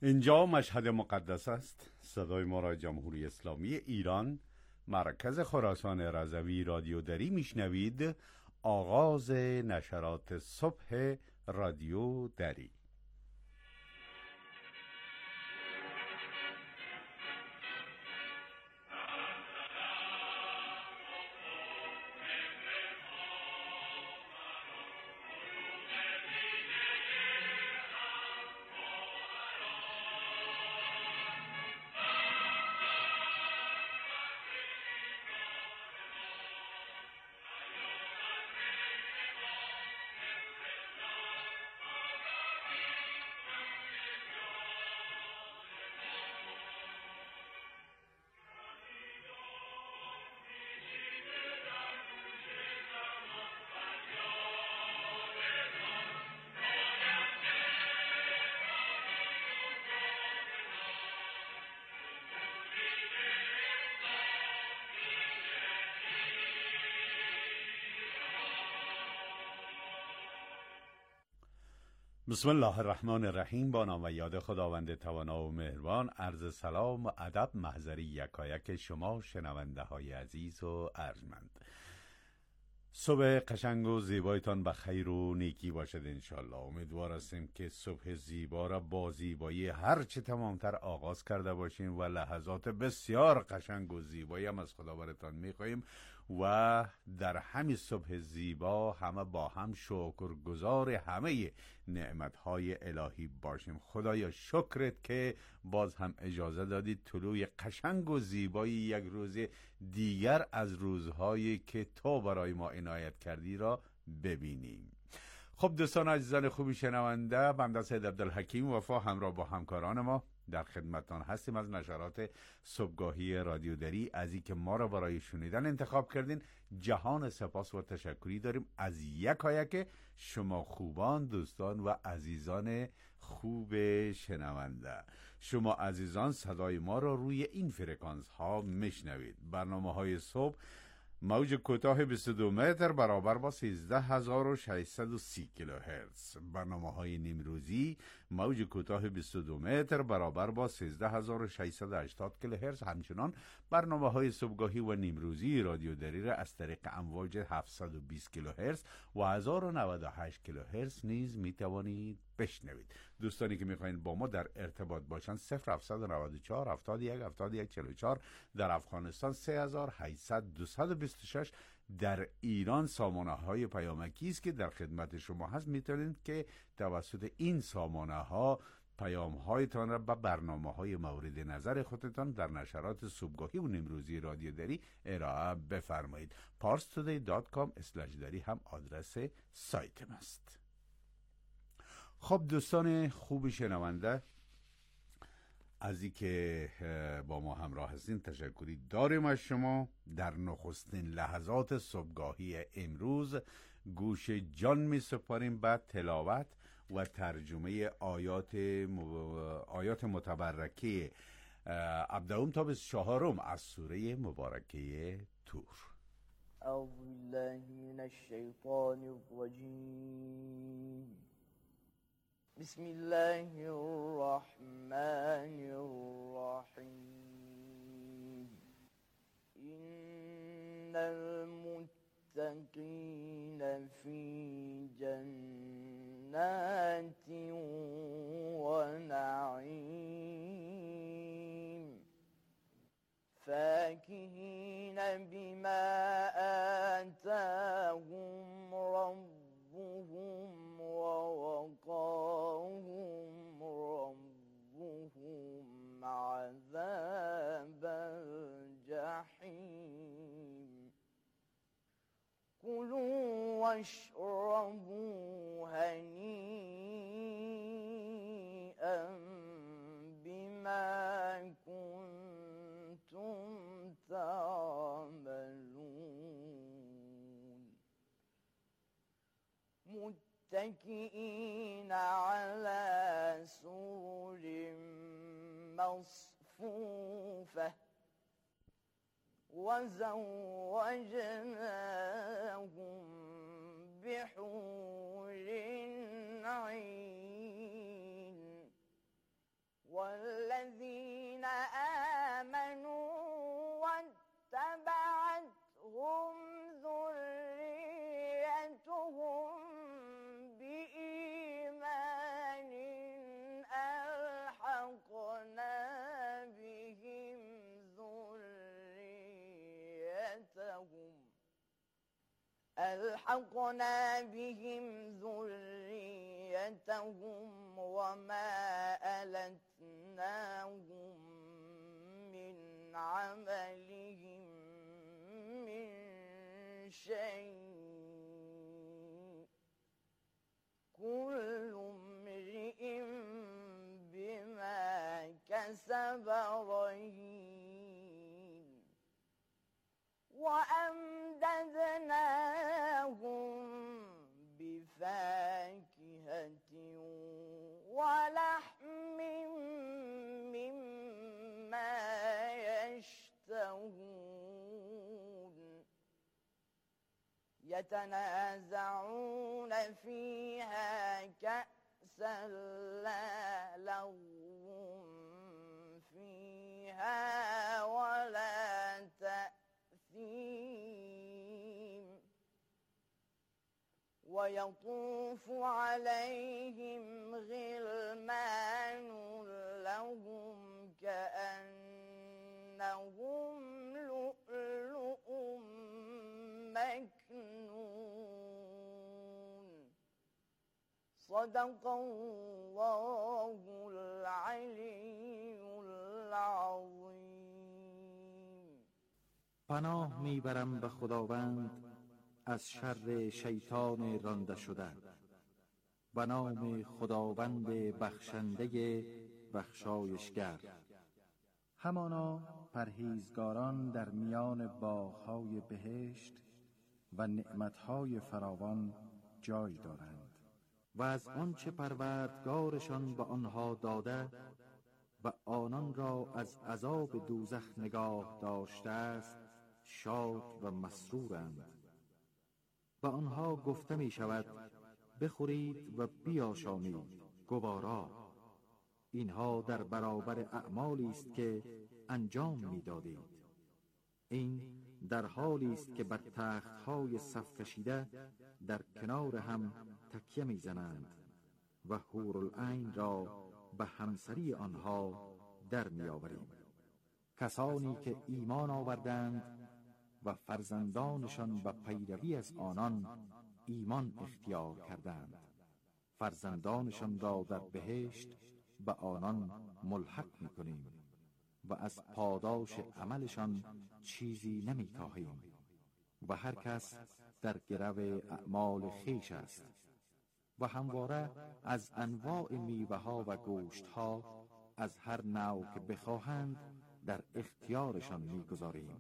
اینجا مشهد مقدس است. صدای ما را جمهوری اسلامی ایران، مرکز خراسان رضوی رادیو دری میشنوید. آغاز نشرات صبح رادیو دری. بسم الله الرحمن الرحیم. با نام و یاد خداوند توانا و مهربان. عرض سلام و ادب محضر یکایک شما شنونده های عزیز و ارجمند. صبح قشنگ و زیبایتان به خیر و نیکی باشد انشالله. امیدوار هستیم که صبح زیبا را با زیبایی هر چه تمامتر آغاز کرده باشیم و لحظات بسیار قشنگ و زیبایی هم از خدا براتان میخواهیم و در همین صبح زیبا همه با هم شکرگزار همه نعمتهای الهی باشیم. خدایا شکرت که باز هم اجازه دادید طلوع قشنگ و زیبایی یک روز دیگر از روزهایی که تو برای ما عنایت کردی را ببینیم. خب دوستان عزیزان خوبی شنونده، بنده سید عبدالحکیم وفا همراه با همکاران ما در خدمتتان هستیم از نشرات صبحگاهی رادیو دری. از این که ما را برای شنیدن انتخاب کردین جهان سپاس و تشکری داریم از یکایک شما خوبان، دوستان و عزیزان خوب شنونده. شما عزیزان صدای ما را روی این فرکانس ها میشنوید. برنامه های صبح موج کوتاه 22 متر برابر با 13630 کیلوهرتز. برنامه های نیمروزی موج کوتاه 22 متر برابر با 13680 کیلوهرتز. همچنان برنامه های صبحگاهی و نیمروزی رادیو دری را از طریق امواج 720 کیلوهرتز و 1098 کیلوهرتز نیز می توانید بشنوید. دوستانی که میخواین با ما در ارتباط باشن 0794 71 71 44، در افغانستان 3800 226، در ایران سامانه های پیامکی است که در خدمت شما هست. میتونید که توسط این سامانه ها پیام هایتان را به برنامه های مورد نظر خودتان در نشرات صبحگاهی و نیمروزی رادیو دری ارائه بفرمایید. parstoday.com/dari هم آدرس سایت است. خب دوستان خوب شنونده، از این که با ما همراه هستین تشکری داریم از شما. در نخستین لحظات صبحگاهی امروز گوش جان می سپاریم به تلاوت و ترجمه آیات متبرکه 17 تا 24 از سوره مبارکه طور. اعوذ بالله من الشیطان الرجیم. بسم الله الرحمن الرحیم. إن المتقین فی جنات و نعیم فاکهین بما آتاهم ربهم ووقاهم ربهم عذاب الجحیم. كلوا واشربوا هنيئا بما كنتم تعملون متكئين على سرر مصفوفة وزوجناهم بحور عين والذين آمنوا واتبعتهم ذريتهم بإيمان ألحقنا بهم ذريتهم وما ألتناهم من عملهم من شيء كل امرئ بما كسب رهين وأمددناهم بفاكهة ولحم مما يشتهون يتنازعون فيها كأسا لا لغو فيها ولا تأثيم ويطوف عليهم غلمان لهم كأنهم لؤلؤ مكنون صدق الله العلی العظیم. پناه میبرم به خداوند از شر شیطان رانده شده. به نام خداوند بخشنده بخشایشگر. همانا پرهیزگاران در میان باغ‌های بهشت و نعمت‌های فراوان جای دارند و از آنچه پروردگارشان به آنها داده و آنان را از عذاب دوزخ نگاه داشته است شاد و مسرورند. به آنها گفته می شود بخورید و بیاشامید گوارا. اینها در برابر اعمالی است که انجام می دادید. این در حالی است که بر تخت‌های صف کشیده در کنار هم تکیه می زنند و حورالعین را به همسری آنها در می آوریم. کسانی که ایمان آوردند و فرزندانشان به پیروی از آنان ایمان اختیار کردند، فرزندانشان را در بهشت به آنان ملحق می‌کنیم و از پاداش عملشان چیزی نمی‌کاهیم و هر کس در گرو اعمال خویش است و همواره از انواع میوه‌ها و گوشت‌ها از هر نوع که بخواهند در اختیارشان می‌گذاریم.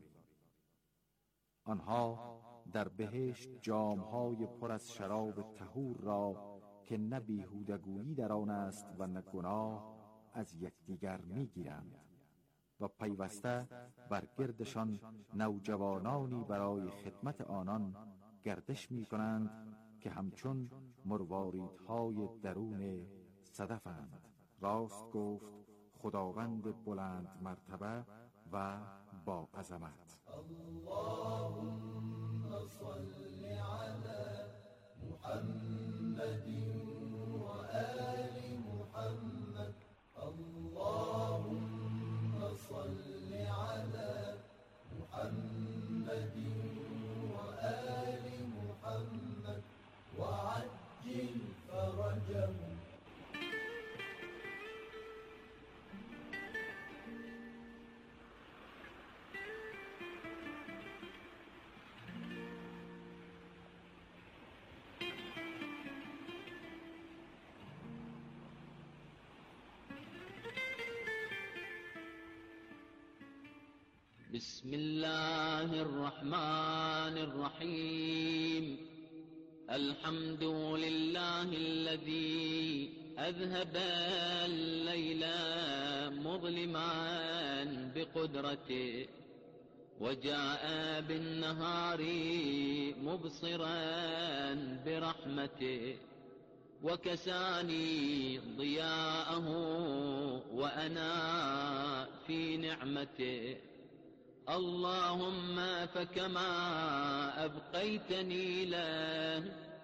آنها در بهشت جام‌های پر از شراب طهور را که نه بیهودگویی در آن است و نه گناه از یکدیگر می‌گیرند و پیوسته بر گردشان نوجوانانی برای خدمت آنان گردش می‌کنند که همچون مرواریدهای درون صدفند. راست گفت خداوند بلند مرتبه و با عظمت. اللهم صل على محمد و آل محمد. اللهم صل على محمد و آل محمد و عجل فرجهم. بسم الله الرحمن الرحيم. الحمد لله الذي أذهب الليل مظلما بقدرته وجاء بالنهار مبصرا برحمته وكساني ضياءه وأنا في نعمته. اللهم فكما أبقيتني له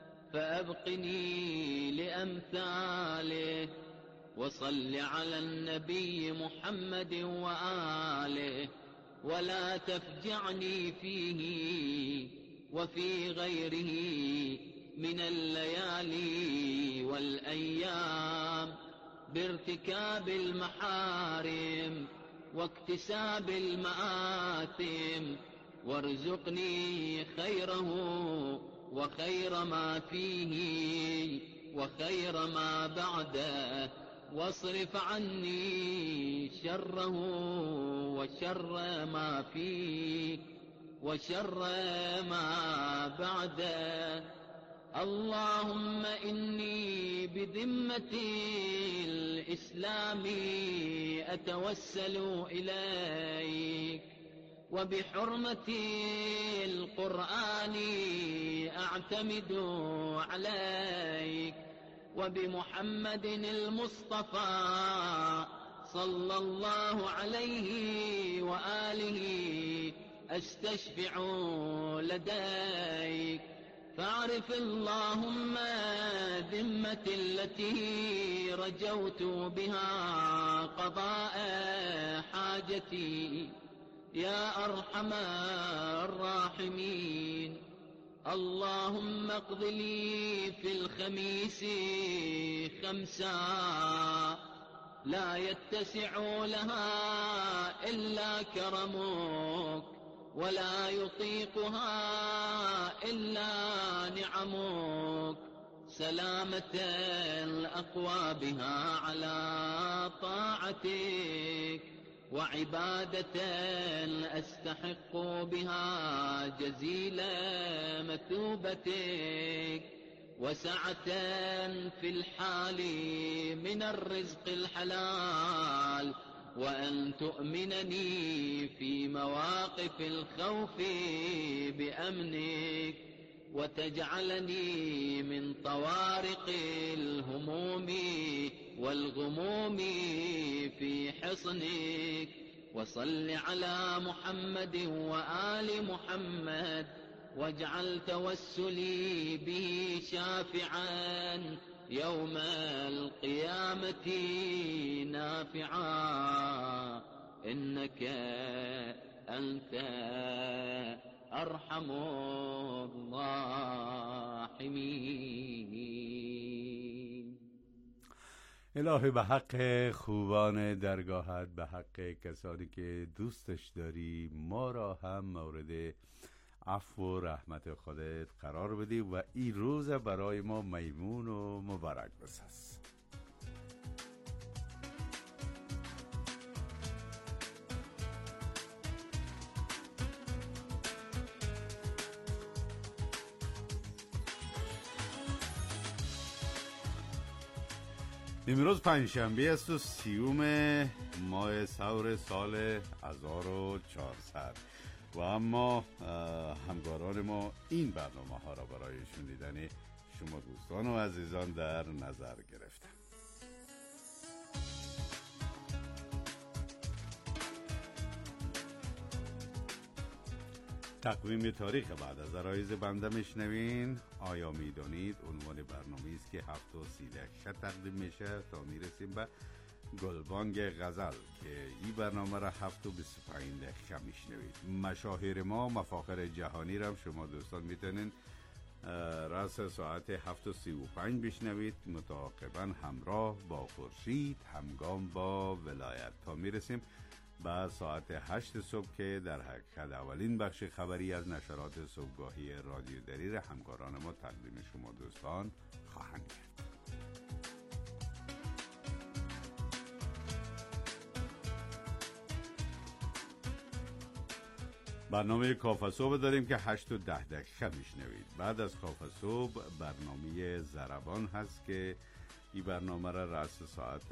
فأبقني لأمثاله. وصل على النبي محمد وآله ولا تفجعني فيه وفي غيره من الليالي والأيام بارتكاب المحارم واكتساب المآثم، وارزقني خيره وخير ما فيه وخير ما بعده، واصرف عني شره وشر ما فيه وشر ما بعده. اللهم إني بذمة الإسلام أتوسل إليك، وبحرمة القرآن أعتمد عليك، وبمحمد المصطفى صلى الله عليه وآله أستشفع لديك. فاعرف اللهم ذمة التي رجوت بها قضاء حاجتي يا أرحم الراحمين. اللهم اقض لي في الخميس 5 لا يتسع لها إلا كرمك، ولا يطيقها إلا نعمك، سلامة الأقوى بها على طاعتك، وعبادة أستحق بها جزيل مثوبتك، وسعة في الحال من الرزق الحلال، وأن تؤمنني في مواقف الخوف بأمنك، وتجعلني من طوارق الهموم والغموم في حصنك. وصل على محمد وآل محمد، واجعل توسلي به شافعا يوم القيامة نافعا، إنك أنت أرحم الراحمين. الهی به حق خوبان درگاهت، به حق کسانی که دوستش داری، ما را هم مورد عفو و رحمت خودت قرار بدی و این روز برای ما میمون و مبارک بساز. امروز پنجشنبه است و 30 ماه ثور سال 1400 و اما همکاران ما این برنامه ها را برای شنیدن شما دوستان و عزیزان در نظر گرفتند. تقویم تاریخ بعد از عرایض بنده میشنوین. آیا میدانید عنوان برنامه است که 7:30 تقدیم میشه تا میرسیم به گلبانگ غزل که این برنامه را 7:25 میشنوید. مشاهیر ما، مفاخر جهانی را شما دوستان میتونین راس ساعت 7:35 بشنوید، متعاقبا همراه با خورشید همگام با ولایت تا میرسیم با ساعت 8 صبح که در حقیقت اولین بخش خبری از نشرات صبحگاهی رادیو دری همکاران ما تقدیم شما دوستان خواهند کرد. برنامه کافه صبح داریم که 8:10 میشنوید. بعد از کافه صبح برنامه ضربان هست که این برنامه را رأس ساعت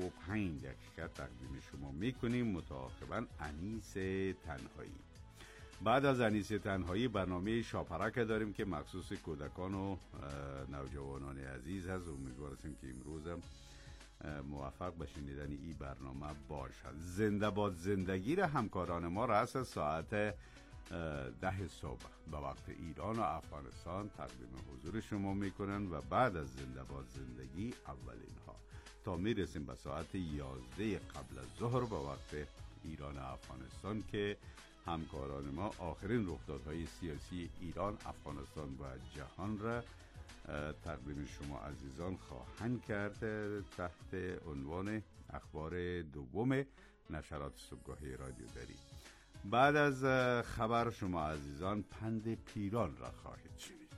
9:05 تقدیم شما میکنیم، متعاقبا انیس تنهایی. بعد از انیسه تنهایی برنامه شاپرک داریم که مخصوص کودکان و نوجوانان عزیز هست. امیدوارم که امروز هم موفق به شنیدن این برنامه باشد. زنده باد زندگی را همکاران ما رأس ساعت 10 صبح به وقت ایران و افغانستان تقدیم حضور شما میکنن و بعد از زنده باد زندگی اولین ها تا میرسیم به ساعت 11 قبل از ظهر به وقت ایران و افغانستان که همکاران ما آخرین رخدادهای سیاسی ایران، افغانستان و جهان را تقدیم شما عزیزان خواهند کرد تحت عنوان اخبار دوم نشرات صبحگاهی رادیو دری. بعد از خبر شما عزیزان پند پیران را خواهید شنید.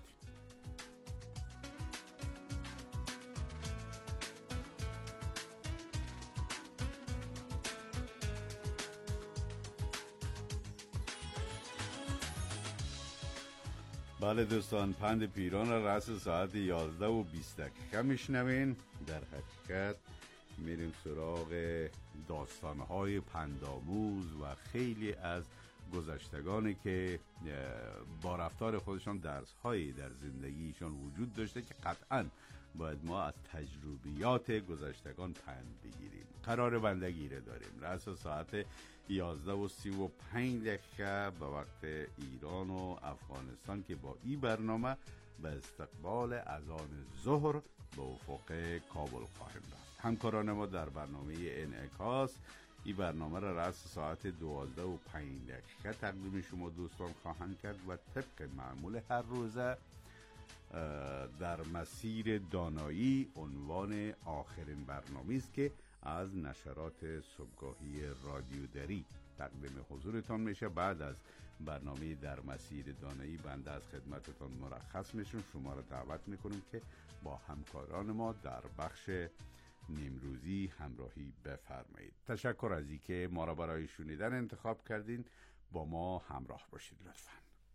بله دوستان، پند پیران را رأس ساعت 11:20 میشنوین. در حقیقت میریم سراغ داستانهای پندآموز و خیلی از گذشتگانی که با رفتار خودشان درسهایی در زندگیشان وجود داشته که قطعاً باید ما از تجربیات گذشتگان پند بگیریم. قرار بندگی را داریم رأس ساعت 11:35 به وقت ایران و افغانستان که با این برنامه به استقبال اذان ظهر به افق کابل خواهیم رفت. همکاران ما در برنامه انعکاس این برنامه را رأس ساعت 12:05 تقدیم شما دوستان خواهند کرد و طبق معمول هر روزه در مسیر دانایی عنوان آخرین برنامه است که از نشرات صبحگاهی رادیو دری تقدیم حضورتان میشه. بعد از برنامه در مسیر دانایی بنده از خدمتتان مرخص میشم. شما را دعوت میکنیم که با همکاران ما در بخش نیمروزی همراهی بفرمایید. تشکر از اینکه ما را برای شنیدن انتخاب کردین. با ما همراه باشید لطفاً.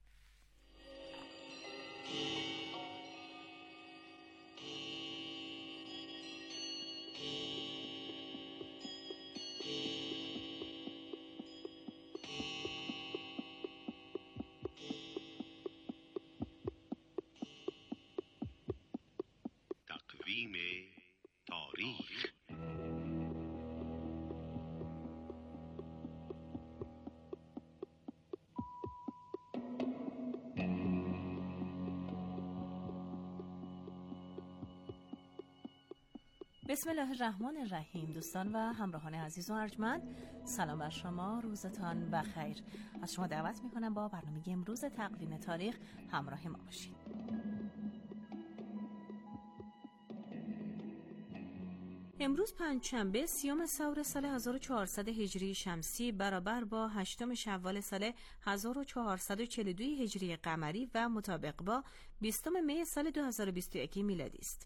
تقویم تاریخ. بسم الله الرحمن الرحیم. دوستان و همراهان عزیز و ارجمند، سلام بر شما، روزتان بخیر. از شما دعوت میکنم با برنامه امروز تقویم تاریخ همراه ما باشید. امروز پنجشنبه 30 ثور سال 1400 هجری شمسی برابر با 8 شوال سال 1442 هجری قمری و مطابق با 20 می سال 2021 میلادی است.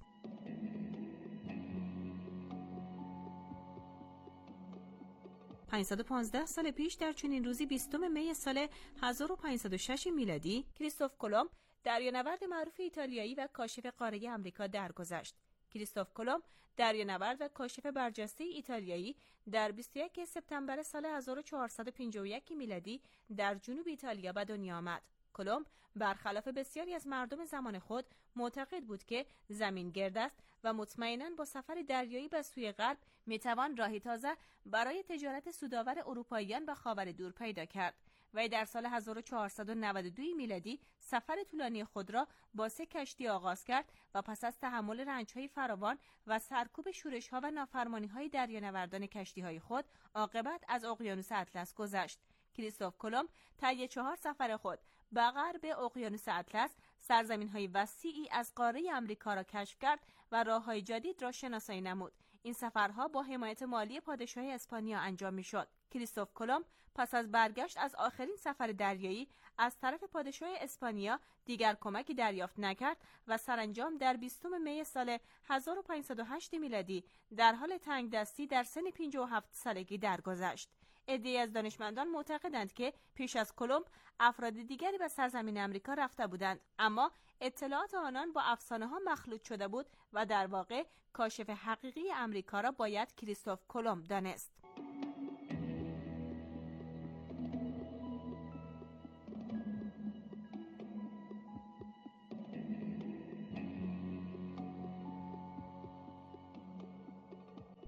515 سال پیش در چنین روزی 20 می سال 1506 میلادی کریستوف کلمب دریانورد معروف ایتالیایی و کاشف قاره آمریکا درگذشت. کریستوف کلمب دریانورد و کاشف برجسته ایتالیایی در 21 سپتامبر سال 1451 میلادی در جنوب ایتالیا به دنیا آمد. کلمب برخلاف بسیاری از مردم زمان خود معتقد بود که زمین گرد است و مطمئناً با سفر دریایی به سوی غرب میتوان راهی تازه برای تجارت سودآور اروپاییان به خاور دور پیدا کرد. وی در سال 1492 میلادی سفر طولانی خود را با 3 کشتی آغاز کرد و پس از تحمل رنج‌های فراوان و سرکوب شورش‌ها و نافرمانی‌های دریانوردان کشتی‌های خود عاقبت از اقیانوس اطلس گذشت. کریستوف کلمب طی 4 سفر خود به غرب اقیانوس اطلس سرزمین‌های وسیعی از قاره آمریکا را کشف کرد و راه‌های جدید را شناسایی نمود. این سفرها با حمایت مالی پادشاه اسپانیا انجام می‌شد. کریستوف کلمب پس از برگشت از آخرین سفر دریایی از طرف پادشاه اسپانیا دیگر کمکی دریافت نکرد و سرانجام در 20 می سال 1508 میلادی در حال تنگ دستی در سن 57 سالگی درگذشت. عده‌ای از دانشمندان معتقدند که پیش از کلمب افراد دیگری به سرزمین آمریکا رفته بودند، اما اطلاعات آنان با افسانه‌ها مخلوط شده بود و در واقع کاشف حقیقی آمریکا را باید کریستوف کلمب دانست.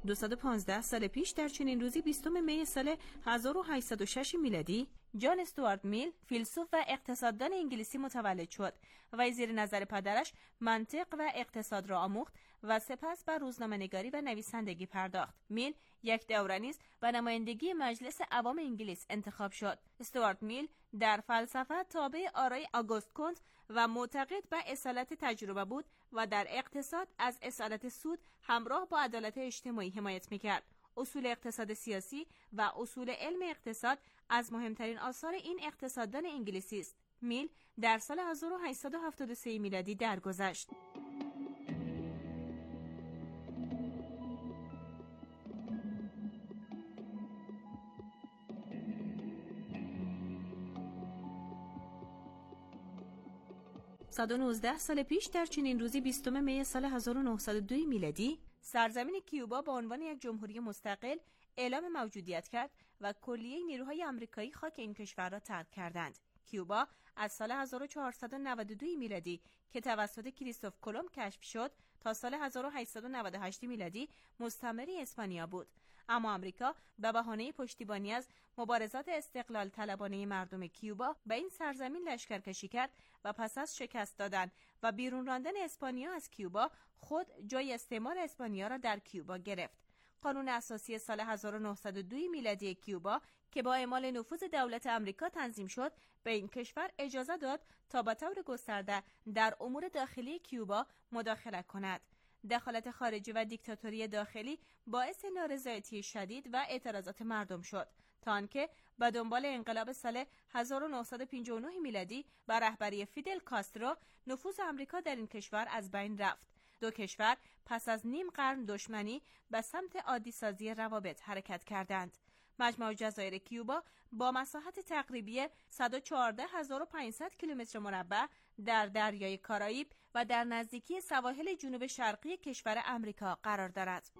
215 سال پیش در چنین روزی 20 می سال 1806 میلادی جان استوارت میل فیلسوف و اقتصاددان انگلیسی متولد شد و زیر نظر پدرش منطق و اقتصاد را آموخت و سپس بر روزنامه‌نگاری و نویسندگی پرداخت. میل یک دوره نیز به نمایندگی مجلس عوام انگلیس انتخاب شد. استوارت میل در فلسفه تابع آرای آگوست کنت و معتقد به اصالت تجربه بود و در اقتصاد از اصالت سود همراه با عدالت اجتماعی حمایت می‌کرد. اصول اقتصاد سیاسی و اصول علم اقتصاد از مهمترین آثار این اقتصاددان انگلیسی است. میل در سال 1873 میلادی درگذشت. صد و 19 سال پیش در چنین روزی 20 می سال 1902 میلادی سرزمین کیوبا به عنوان یک جمهوری مستقل اعلام موجودیت کرد و کلیه نیروهای آمریکایی خاک این کشور را ترک کردند. کیوبا از سال 1492 میلادی که توسط کریستوف کلمب کشف شد تا سال 1898 میلادی مستعمره اسپانیا بود. اما آمریکا به بهانه پشتیبانی از مبارزات استقلال طلبانه مردم کیوبا به این سرزمین لشکرکشی کرد و پس از شکست دادن و بیرون راندن اسپانیا از کیوبا خود جای استعمار اسپانیا را در کیوبا گرفت. قانون اساسی سال 1902 میلادی کیوبا که با اعمال نفوذ دولت آمریکا تنظیم شد به این کشور اجازه داد تا به طور گسترده در امور داخلی کیوبا مداخله کند. دخالت خارجی و دیکتاتوری داخلی باعث نارضایتی شدید و اعتراضات مردم شد تا آنکه به دنبال انقلاب سال 1959 میلادی با رهبری فیدل کاسترو نفوذ آمریکا در این کشور از بین رفت. دو کشور پس از نیم قرن دشمنی به سمت عادی‌سازی روابط حرکت کردند. مجمع جزایر کیوبا با مساحت تقریبی 114,500 کیلومتر مربع در دریای کارائیب و در نزدیکی سواحل جنوب شرقی کشور آمریکا قرار دارد.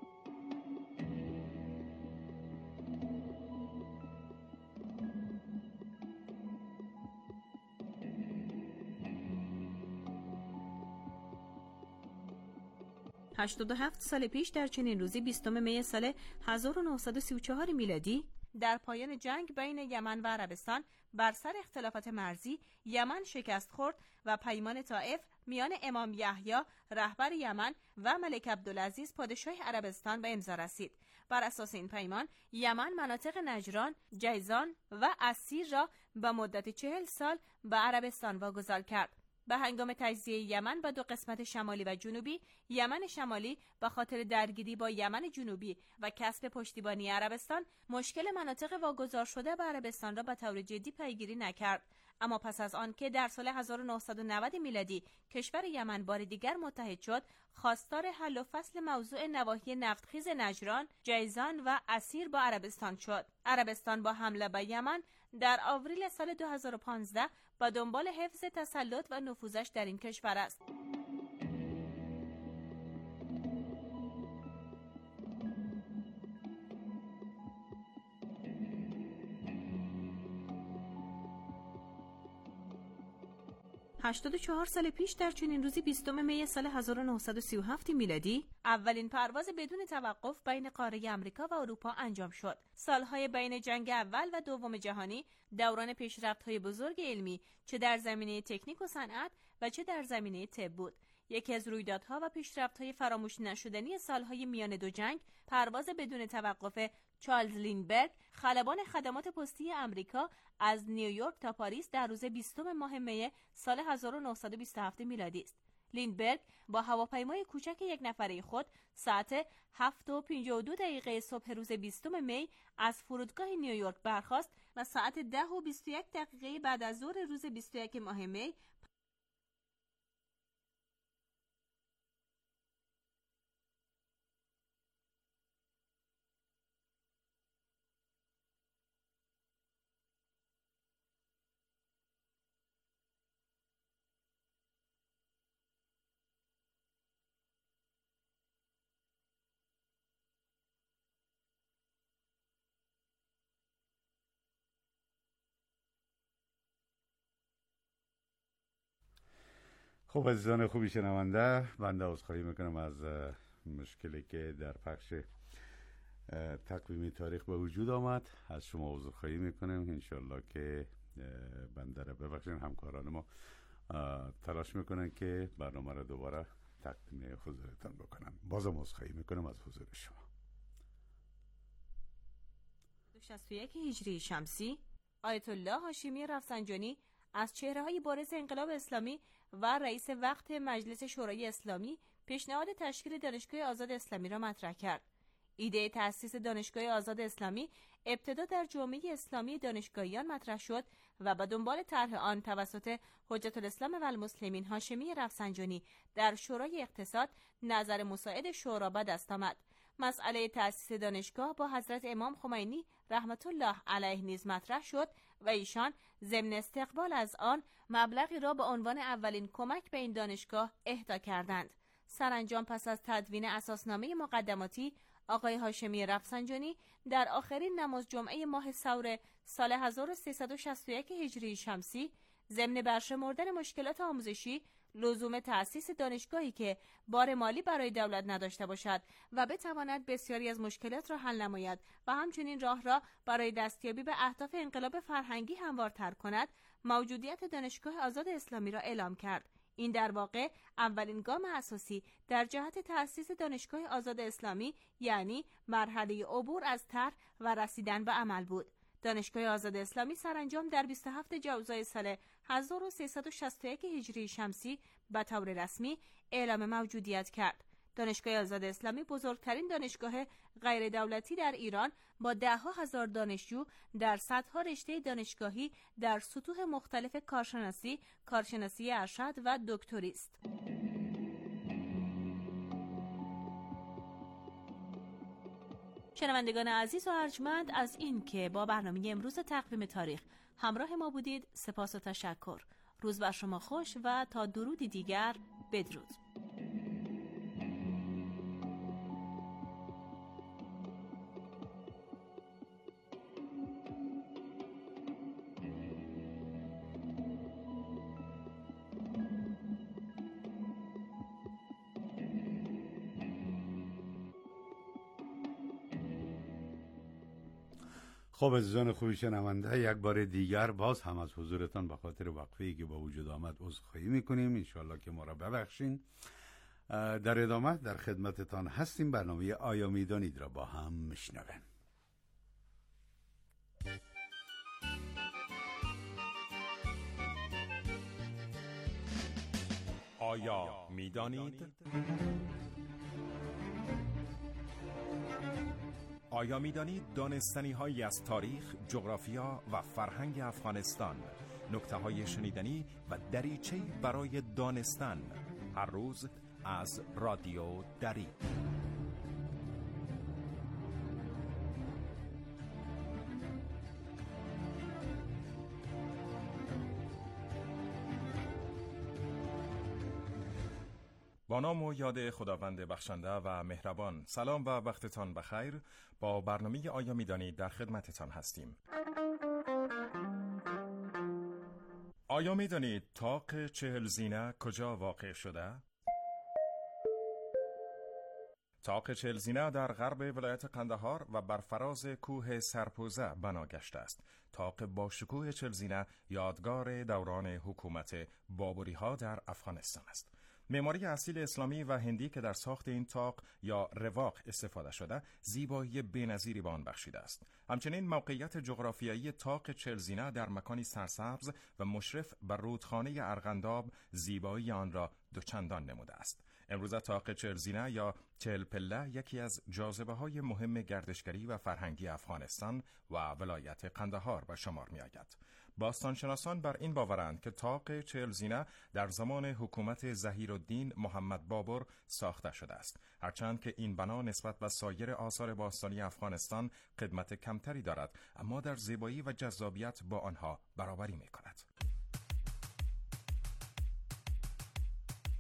هشتاد و 7 سال پیش در چنین روزی 20 می سال 1934 میلادی در پایان جنگ بین یمن و عربستان بر سر اختلافات مرزی یمن شکست خورد و پیمان طائف میان امام یحیی رهبر یمن و ملک عبدالعزیز پادشاه عربستان به امضا رسید. بر اساس این پیمان یمن مناطق نجران، جیزان و اسیر را به مدت 40 سال به عربستان واگذار کرد. به هنگام تجزیه یمن به دو قسمت شمالی و جنوبی، یمن شمالی به خاطر درگیری با یمن جنوبی و کسب پشتیبانی عربستان مشکل مناطق واگذار شده به عربستان را به طور جدی پیگیری نکرد. اما پس از آن که در سال 1990 میلادی کشور یمن بار دیگر متحد شد، خواستار حل و فصل موضوع نواحی نفتخیز نجران، جیزان و اسیر با عربستان شد. عربستان با حمله به یمن در آوریل سال 2015 با دنبال حفظ تسلط و نفوذش در این کشور است. هشتاد و 4 سال پیش در چنین روزی 20 می سال 1937 میلادی اولین پرواز بدون توقف بین قاره آمریکا و اروپا انجام شد. سالهای بین جنگ اول و دوم جهانی دوران پیشرفت‌های بزرگ علمی چه در زمینه تکنیک و صنعت و چه در زمینه طب بود. یکی از رویدادها و پیشرفت‌های فراموش نشدنی سالهای میان دو جنگ پرواز بدون توقف چارلز لیندبرگ خلبان خدمات پستی آمریکا از نیویورک تا پاریس در روز 20 ماه می سال 1927 میلادی است. لیندبرگ با هواپیمای کوچک یک نفره خود ساعت 7:52 صبح روز 20 می از فرودگاه نیویورک برخاست و ساعت 10:21 بعد از ظهر روز 21 ماه می خب عزیزان خوبی شنونده، بنده عذرخواهی میکنم از مشکلی که در پخش تقویم تاریخ به وجود آمد. از شما عذرخواهی میکنیم. انشالله که بنده ببخشید، همکاران ما تلاش میکنن که برنامه را دوباره تقدیم حضورتان بکنن. بازم عذرخواهی میکنم از حضور شما. 61 هجری شمسی، آیت الله هاشمی رفسنجانی از چهره‌های بارز انقلاب اسلامی و رئیس وقت مجلس شورای اسلامی پیشنهاد تشکیل دانشگاه آزاد اسلامی را مطرح کرد. ایده تأسیس دانشگاه آزاد اسلامی ابتدا در جامعه اسلامی دانشگاهیان مطرح شد و به دنبال طرح آن توسط حجت الاسلام و المسلمین هاشمی رفسنجانی در شورای اقتصاد نظر مساعد شورا به دست آمد. مسئله تأسیس دانشگاه با حضرت امام خمینی رحمت الله علیه نیز مطرح شد و ایشان ضمن استقبال از آن مبلغی را به عنوان اولین کمک به این دانشگاه اهدا کردند. سرانجام پس از تدوین اساسنامه مقدماتی، آقای هاشمی رفسنجانی در آخرین نماز جمعه ماه ثور سال 1361 هجری شمسی ضمن برشمردن مشکلات آموزشی، لزوم تأسیس دانشگاهی که بار مالی برای دولت نداشته باشد و بتواند بسیاری از مشکلات را حل نماید و همچنین راه را برای دستیابی به اهداف انقلاب فرهنگی هموارتر کند، موجودیت دانشگاه آزاد اسلامی را اعلام کرد. این در واقع اولین گام اساسی در جهت تأسیس دانشگاه آزاد اسلامی، یعنی مرحله عبور از طرح و رسیدن به عمل بود. دانشگاه آزاد اسلامی سرانجام در 27 جوزای سال 1361 هجری شمسی به طور رسمی اعلام موجودیت کرد. دانشگاه آزاد اسلامی بزرگترین دانشگاه غیر دولتی در ایران با ده‌ها هزار دانشجو در صدها رشته دانشگاهی در سطوح مختلف کارشناسی، کارشناسی ارشد و دکتری است. شنوندگان عزیز و ارجمند، از این که با برنامه امروز تقویم تاریخ همراه ما بودید سپاس و تشکر. روز بر شما خوش و تا درودی دیگر بدرود. خب عزیزان خوبی شنونده، یک بار دیگر باز هم از حضورتان به خاطر وقفه‌ای که با وجود آمد عذرخواهی میکنیم. انشالله که ما را ببخشین. در ادامه در خدمتتان هستیم. برنامه آیا میدانید را با هم میشنویم. آیا میدانید؟ آیا می‌دانید دانستنی‌هایی از تاریخ، جغرافیا و فرهنگ افغانستان، نکته‌های شنیدنی و دریچه‌ای برای دانستن، هر روز از رادیو دری. با نام و یاد خداوند بخشنده و مهربان. سلام و وقتتان بخیر. با برنامه آیا میدانید در خدمتتان هستیم. آیا میدانید طاق 40 زینه کجا واقع شده؟ طاق 40 زینه در غرب ولایت قندهار و بر فراز کوه سرپوزه بنا گشته است. طاق با شکوه 40 زینه یادگار دوران حکومت بابری‌ها در افغانستان است. معماری اصیل اسلامی و هندی که در ساخت این طاق یا رواق استفاده شده، زیبایی بی‌نظیری به آن بخشیده است. همچنین موقعیت جغرافیایی طاق 40 زینه در مکانی سرسبز و مشرف بر رودخانه ارغنداب زیبایی آن را دوچندان نموده است. امروز طاق 40 زینه یا 40 پله یکی از جاذبه‌های مهم گردشگری و فرهنگی افغانستان و ولایت قندهار به شمار می‌آید. باستانشناسان بر این باورند که طاق 40 زینه در زمان حکومت ظهیرالدین محمد بابر ساخته شده است، هرچند که این بنا نسبت به سایر آثار باستانی افغانستان قدمت کمتری دارد، اما در زیبایی و جذابیت با آنها برابری می‌کند.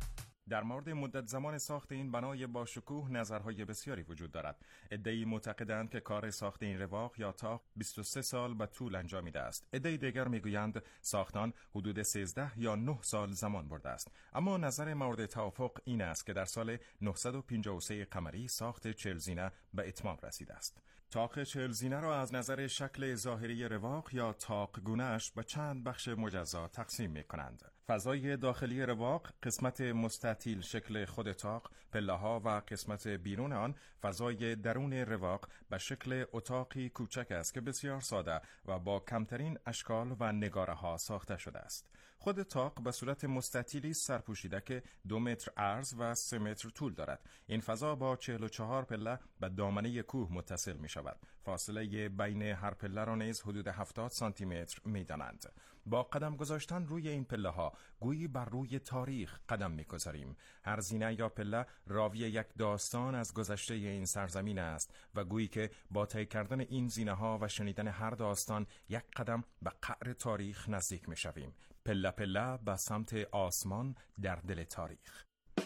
در مورد مدت زمان ساخت این بنای با شکوه نظرهای بسیاری وجود دارد. عده‌ای معتقدند که کار ساخت این رواق یا تاق 23 سال به طول انجامیده است. عده‌ای دیگر میگویند ساختن حدود 13 یا 9 سال زمان برده است. اما نظر مورد توافق این است که در سال 953 قمری ساخت 40 زینه به اتمام رسیده است. تاق 40 زینه را از نظر شکل ظاهری رواق یا تاق گونه‌اش به چند بخش مجزا تقسیم می‌کنند. فضای داخلی رواق، قسمت مستطیل شکل خود تاق، پله‌ها و قسمت بیرون آن، فضای درون رواق به شکل اتاقی کوچک است که بسیار ساده و با کمترین اشکال و نگاره‌ها ساخته شده است. خود تاق به صورت مستطیلی سرپوشیده که 2 متر عرض و 3 متر طول دارد. این فضا با 44 پله به دامنه کوه متصل می شود. فاصله بین هر پله را نیز حدود 70 سانتی متر می دانند. با قدم گذاشتن روی این پله ها گویی بر روی تاریخ قدم می گذاریم. هر زینه یا پله راوی یک داستان از گذشته این سرزمین است و گویی که با طی کردن این زینه ها و شنیدن هر داستان یک قدم به قعر تاریخ نزدیک می شویم. پله پله به سمت آسمان در دل تاریخ.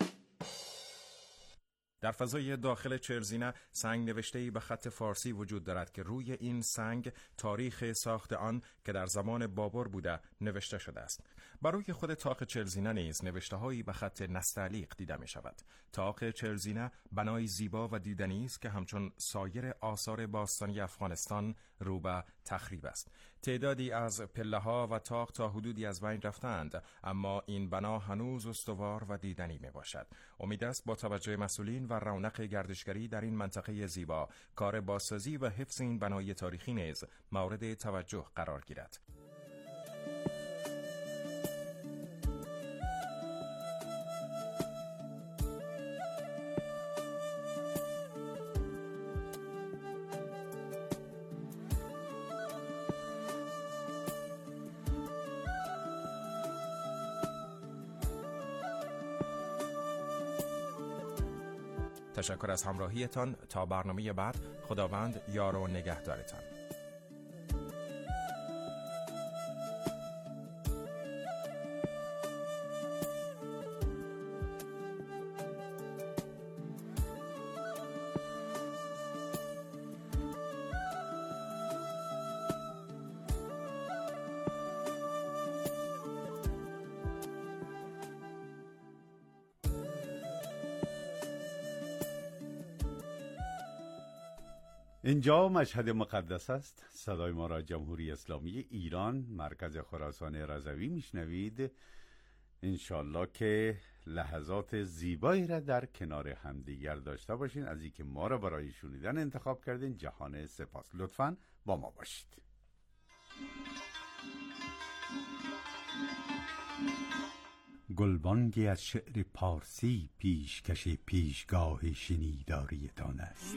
در فضای داخل 40 زینه سنگ نوشته‌ای به خط فارسی وجود دارد که روی این سنگ تاریخ ساخت آن که در زمان بابر بوده نوشته شده است. بر روی خود تاق 40 زینه نیز نوشته‌هایی به خط نستعلیق دیده می شود. تاق 40 زینه بنای زیبا و دیدنی است که همچون سایر آثار باستانی افغانستان رو به تخریب است. تعدادی از پله‌ها و تاق تا حدودی از بین رفتند، اما این بنا هنوز استوار و دیدنی می باشد. امید است با توجه مسئولین و رونق گردشگری در این منطقه زیبا، کار بازسازی و حفظ این بنای تاریخی نیز مورد توجه قرار گیرد. تشکر از همراهیتان. تا برنامه بعد، خداوند یار و نگهدارتان. اینجا مشهد مقدس است. صدای ما را جمهوری اسلامی ایران مرکز خراسان رضوی میشنوید. انشالله که لحظات زیبایی را در کنار همدیگر داشته باشین. از اینکه ما را برای شنیدن انتخاب کردین جهان سپاس. لطفاً با ما باشید. گلبانگی از شعر پارسی پیشکش پیشگاه شنیداریتان است.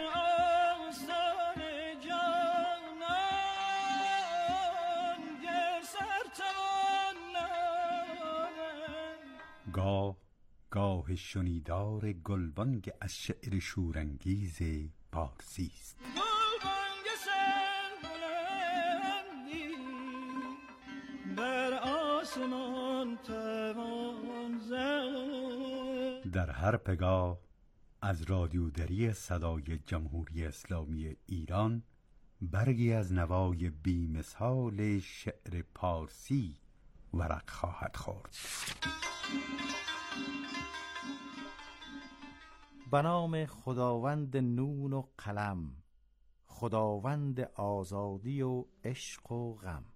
گاه شنیدار گلبانگ از شعر شورانگیز پارسی است. در هر پگاه از رادیودری صدای جمهوری اسلامی ایران برگی از نوای بی‌مثال شعر پارسی ورق خواهد خورد. به نام خداوند نون و قلم، خداوند آزادی و عشق و غم.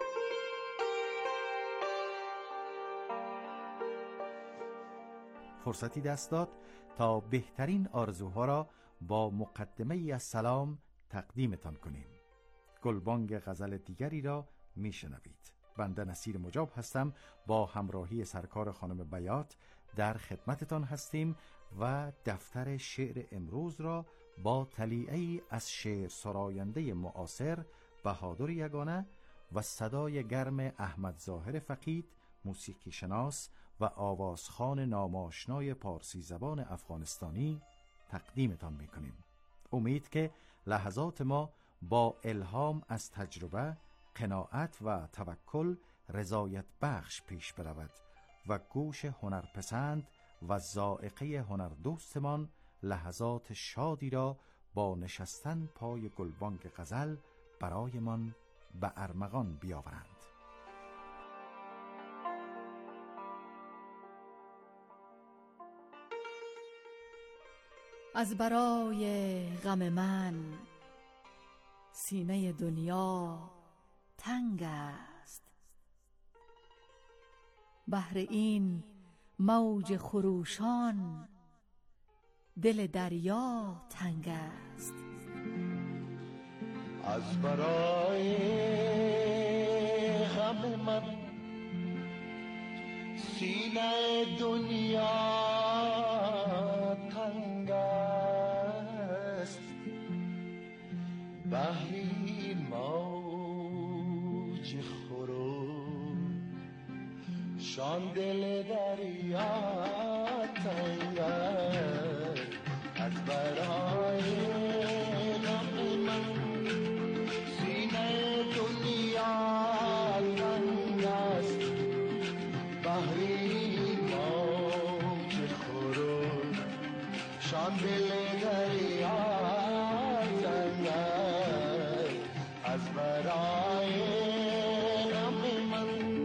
فرصتی دست داد تا بهترین آرزوها را با مقدمه ای از سلام تقدیمتان کنیم. گلبانگ غزل دیگری را میشنوید. بنده نصیر مجاب هستم. با همراهی سرکار خانم بیات در خدمتتان هستیم و دفتر شعر امروز را با تلیعه‌ای از شعر سراینده معاصر بهادر یگانه و صدای گرم احمد ظاهر فقید، موسیقی شناس و آوازخوان ناماشنای پارسی زبان افغانستانی تقدیمتان میکنیم. امید که لحظات ما با الهام از تجربه، قناعت و توکل رضایت بخش پیش برود و گوش هنرپسند و ذائقه هنردوستمان لحظات شادی را با نشستن پای گلبانگ غزل برایمان به ارمغان بیاورند. از برای غم من سینه دنیا تنگ است، بهر این موج خروشان دل دریا تنگ است. از برای غم من سینه دنیا تنگ است، بهر این موج خروشان دل دریا تنگ است. از برای غم من سینه دنیا تنگ است، بهر این موج خروشان دل دریا تنگ است. از برای غم من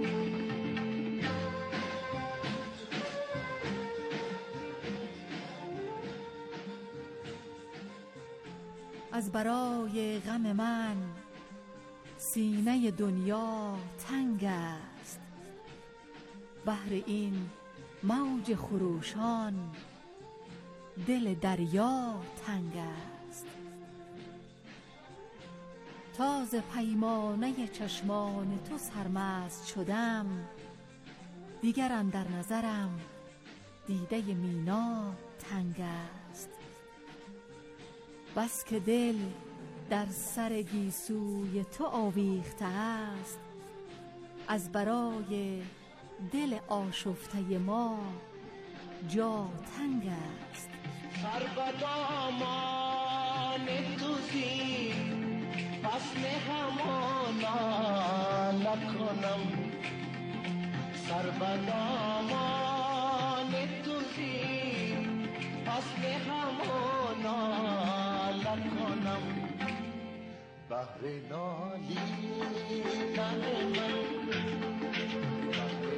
از برای غم من سینه دنیا تنگ است، بهر این موج خروشان دل دریا تنگ است. تا ز پیمانه چشمان تو سرمست شدم، دیگر اندر نظرم دیده مینا تنگ است. بس که دل در سر گیسوی تو آویخته است، از برای دل آشفته ما جا تنگ است. سر به دامان تو زین پس مهمانا نکنم، سر به دامان تو زین پس مهمانا نکنم، بهر نالیدن من بهر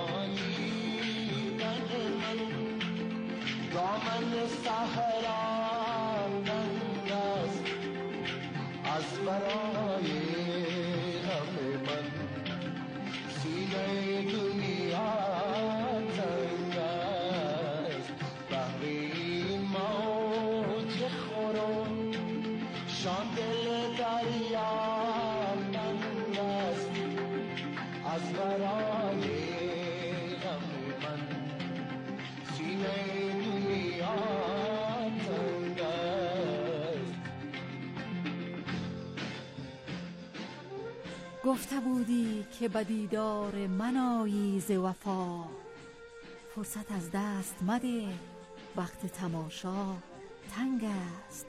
نالیدن من دامن صحرا تنگ است. از برای غم من سینه دنیا تنگ است، بهر این موج خروشان دل دریا تنگ است. از برای غم من سینه دنیا تنگ است. گفته بودی که به دیدار من آیی ز وفا، فرصت از دست مده وقت تماشا تنگ است.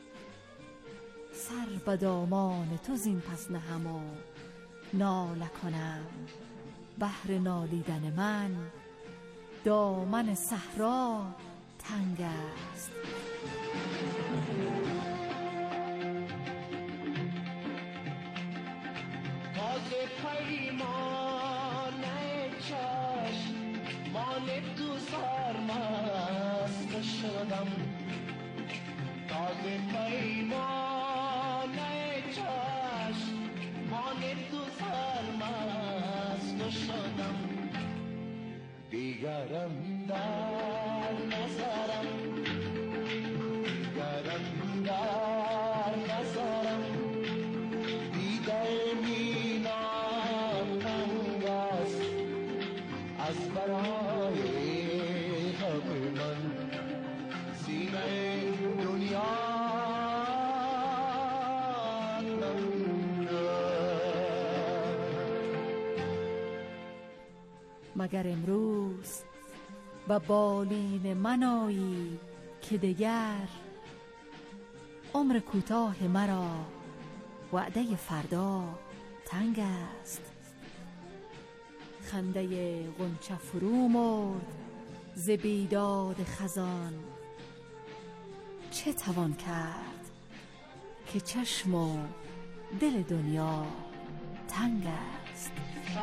سر به دامان تو زین پس نهم و ناله کنم، بهر نالیدن من دامن صحرا تنگ است. تازه پیمانه چشم مان تو سرمست شدم، تازه پیمانه چشم مان تو سرمست شدم، دیگرم در نظرم دیگرم در نظرم دیده مینا تنگ است. از برای غم من سینه دنیا تنگ است. مگر امروز به بالین من آیی که دگر عمر کوتاه مرا وعده فردا تنگ است. خنده غنچه فرو مرد ز بیداد خزان. چه توان کرد که چشم و دل دنیا تنگ است؟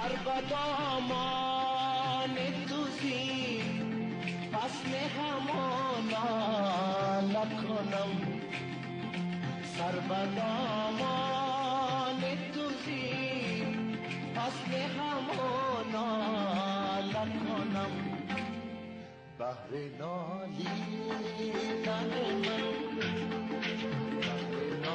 سربدامان دوزی فصل همانا نکنم، سربدامان دوزی فصل همانا نکنم. بهر نالیدن من، بهر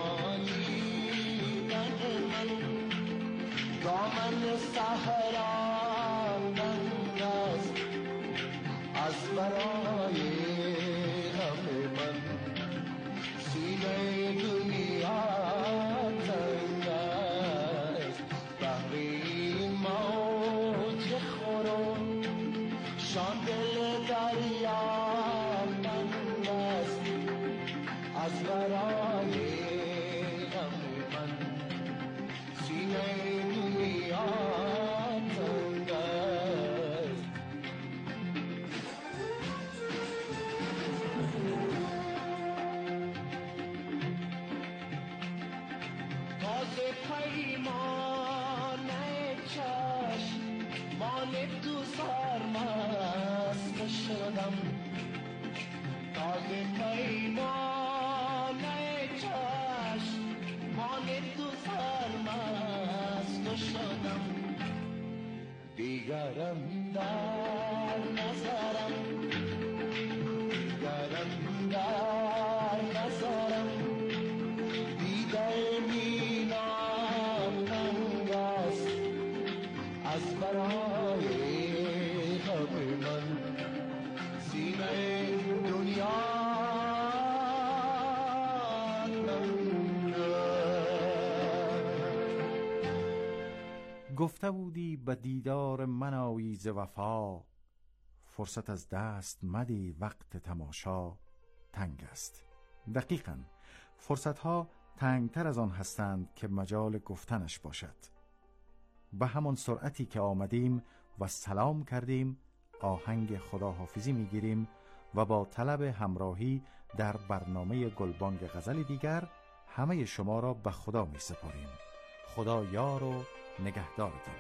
نالیدن من، دامن صحرا تنگ است از برای غم من. سینه دنیا تنگ است بهر این موج خورم. شان دل دریا تنگ است از برای غم من. سینه دنیا تنگ است. تازه پیمان چشم مان تو سرمست شدم. تازه پیمان چشم مان تو سرمست شدم. دیگرم در نظرم، دیگرم در نظرم. دیده مینام تنگ است از برای غم من. سینه دنیا تنگ است. گفته بودی به دیدار من آیی ز وفا، فرصت از دست مدی وقت تماشا تنگ است. دقیقاً فرصتها تنگتر از آن هستند که مجال گفتنش باشد. به همان سرعتی که آمدیم و سلام کردیم آهنگ خداحافظی میگیریم و با طلب همراهی در برنامه گلبانگ غزل دیگر همه شما را به خدا می سپاریم. خدا یار و نگهدارتان.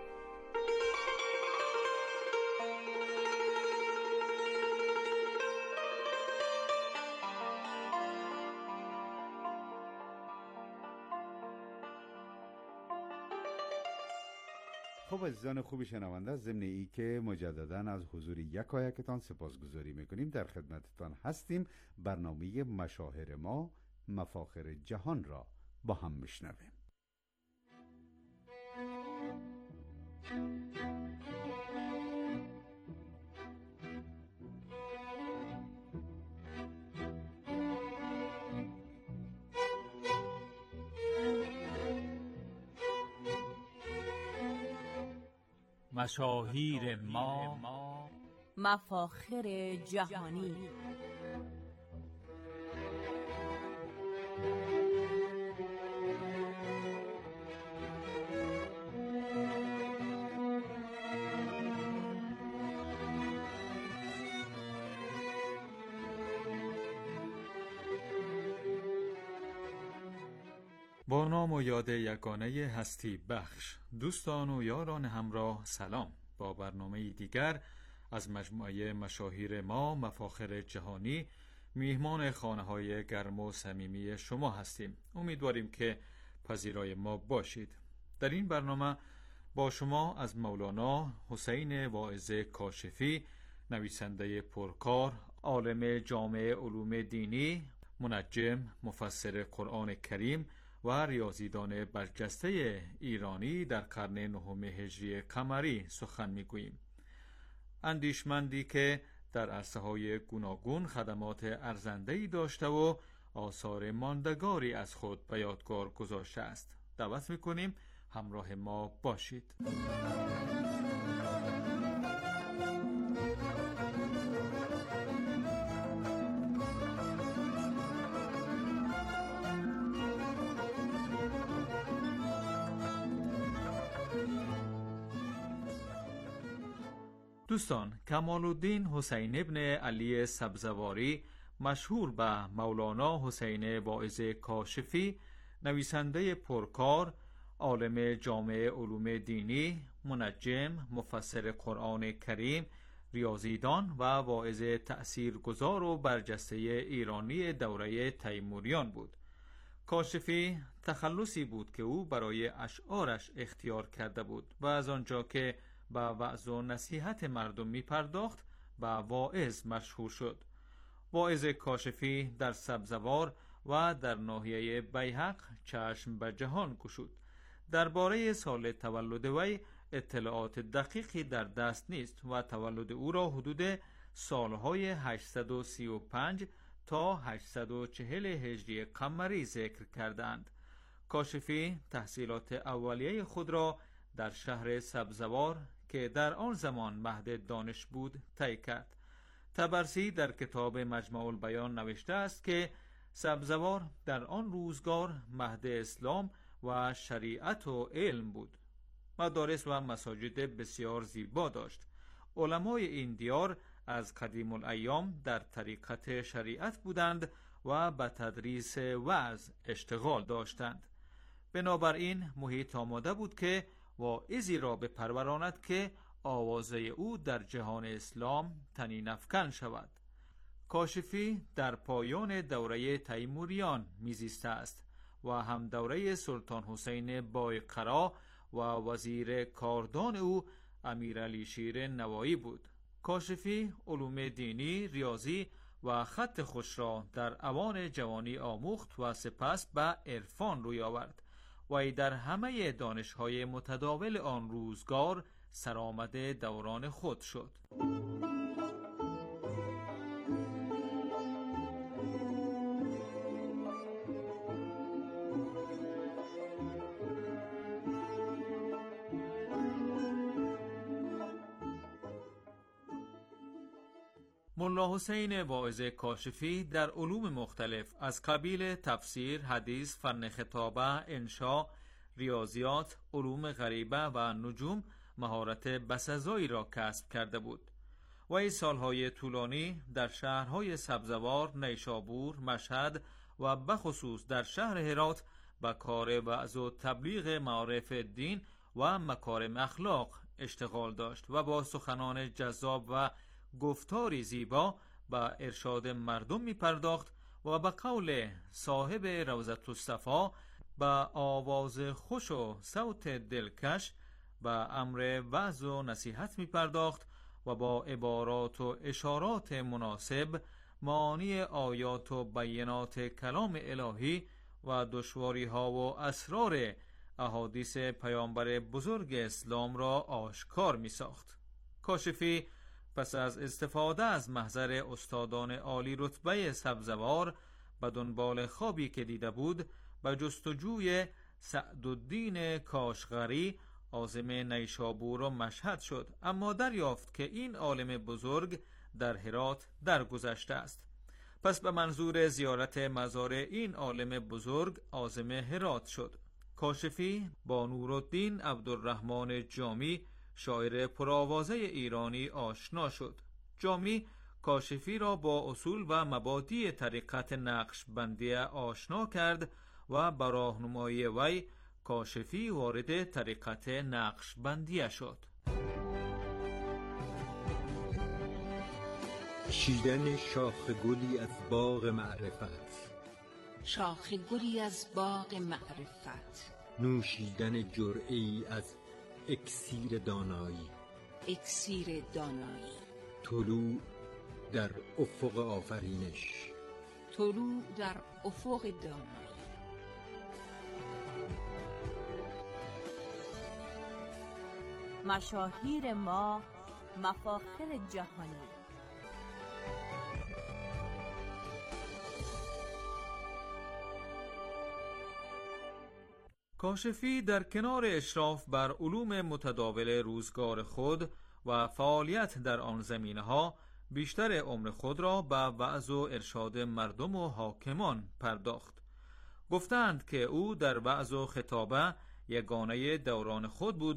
خب عزیزان خوب شنونده، ضمن ای که مجددا از حضور یکایکتان سپاسگزاری میکنیم، در خدمتتان هستیم. برنامه مشاهیر ما مفاخر جهان را با هم میشنویم. مشاهیر ما مفاخر جهانی. با نام و یاد یگانه هستی بخش، دوستان و یاران همراه سلام. با برنامه دیگر از مجموعه مشاهیر ما مفاخر جهانی میهمان خانه‌های گرم و صمیمی شما هستیم. امیدواریم که پذیرای ما باشید. در این برنامه با شما از مولانا حسین واعظ کاشفی، نویسنده پرکار، عالم جامع علوم دینی، منجم، مفسر قرآن کریم و ریاضیدان برجسته ایرانی در قرن نهم هجری قمری سخن میگوییم. اندیشمندی که در عرصه‌های گوناگون خدمات ارزنده‌ای داشته و آثار ماندگاری از خود به یادگار گذاشته است. دعوت میکنیم همراه ما باشید. دوستان، کمال الدین حسین ابن علی سبزواری مشهور به مولانا حسین واعظ کاشفی، نویسنده پرکار، عالم جامع علوم دینی، منجم، مفسر قرآن کریم، ریاضیدان و واعظ تأثیرگذار و برجسته ایرانی دوره تیموریان بود. کاشفی تخلصی بود که او برای اشعارش اختیار کرده بود و از آنجا که به وعظ و نصیحت مردم می پرداخت به واعظ مشهور شد. واعظ کاشفی در سبزوار و در ناحیه بیهق چشم به جهان گشود. درباره سال تولد وی اطلاعات دقیقی در دست نیست و تولد او را حدود سالهای 835 تا 840 هجری قمری ذکر کردند. کاشفی تحصیلات اولیه خود را در شهر سبزوار که در آن زمان مهد دانش بود طی کرد. طبرسی در کتاب مجمع البیان نوشته است که سبزوار در آن روزگار مهد اسلام و شریعت و علم بود. مدارس و مساجد بسیار زیبا داشت. علمای این دیار از قدیم الایام در طریقت شریعت بودند و به تدریس وعظ اشتغال داشتند. بنابراین محیط آماده بود که واعظی را بپروراند که آوازه او در جهان اسلام طنین افکن شود. کاشفی در پایان دوره تیموریان میزیسته است و هم دوره سلطان حسین بایقرا و وزیر کاردان او امیرعلی شیر نوایی بود. کاشفی علوم دینی، ریاضی و خط خوش را در اوان جوانی آموخت و سپس به عرفان روی آورد و ای در همه دانش‌های متداول آن روزگار سرآمد دوران خود شد. ملا حسین واعظ کاشفی در علوم مختلف از قبیل تفسیر، حدیث، فن خطابه، انشا، ریاضیات، علوم غریبه و نجوم مهارت بسزایی را کسب کرده بود و این سالهای طولانی در شهرهای سبزوار، نیشابور، مشهد و بخصوص در شهر هرات به کار وعظ و تبلیغ معارف دین و مکارم اخلاق اشتغال داشت و با سخنان جذاب و گفتاری زیبا با ارشاد مردم می پرداخت و به قول صاحب روضة الصفا با آواز خوش و صوت دلکش با امر وعظ و نصیحت می پرداخت و با عبارات و اشارات مناسب معانی آیات و بیانات کلام الهی و دشواری ها و اسرار احادیث پیامبر بزرگ اسلام را آشکار می ساخت. کاشفی پس از استفاده از محضر استادان عالی رتبه سبزوار به دنبال خوابی که دیده بود به جستجوی سعدالدین کاشغری عازم نیشابور و مشهد شد، اما دریافت که این عالم بزرگ در هرات درگذشته است. پس به منظور زیارت مزار این عالم بزرگ عازم هرات شد. کاشفی با نورالدین عبدالرحمن جامی شاعر پرآوازه ایرانی آشنا شد. جامی کاشفی را با اصول و مبادی طریقت نقشبندی آشنا کرد و با راهنمایی وی کاشفی وارد طریقت نقشبندی شد. چیدن شاخ گلی از باغ معرفت، شاخ گلی از باغ معرفت، نوشیدن جرعه‌ای از اکسیر دانایی، اکسیر دانایی، طلوع در افق آفرینش، طلوع در افق دانایی. مشاهیر ما، مفاخر جهانی. کاشفی در کنار اشراف بر علوم متداول روزگار خود و فعالیت در آن زمینه‌ها بیشتر عمر خود را به وعظ و ارشاد مردم و حاکمان پرداخت. گفتند که او در وعظ و خطابه یگانه دوران خود بود